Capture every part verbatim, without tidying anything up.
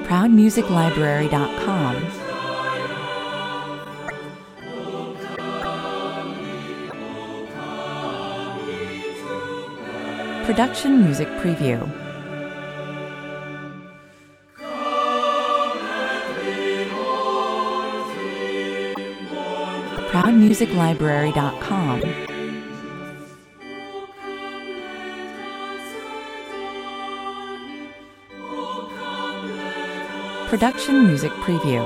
proud music library dot com. Production music preview. proud music library dot com. Production music preview.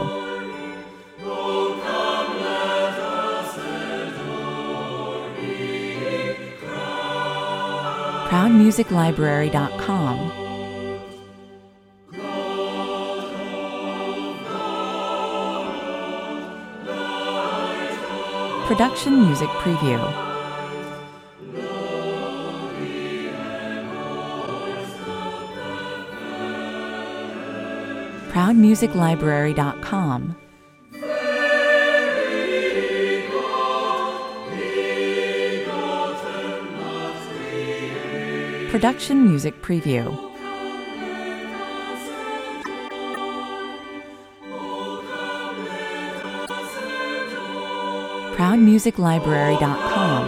proud music library dot com. Production music preview. proud music library dot com. Production music preview. proud music library dot com.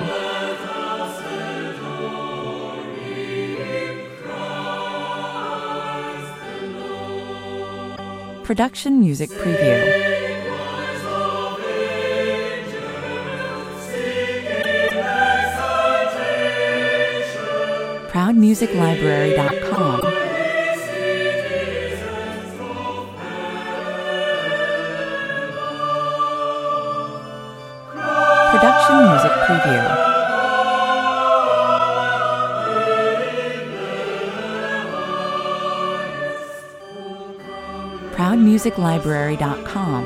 Production music preview. proud music library dot com. Production music preview. proud music library dot com.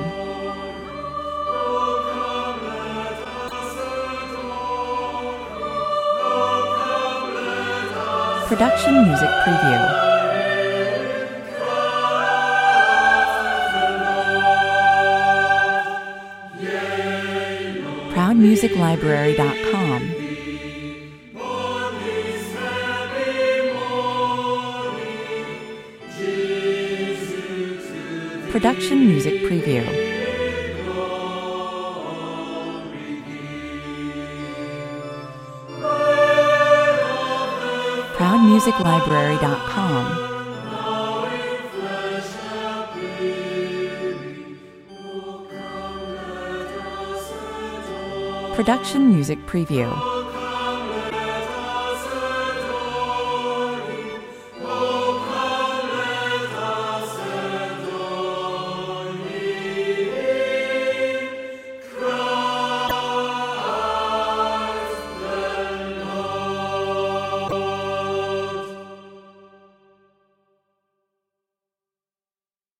Production music preview. proud music library dot com. Production music preview. proud music library dot com. Production music preview.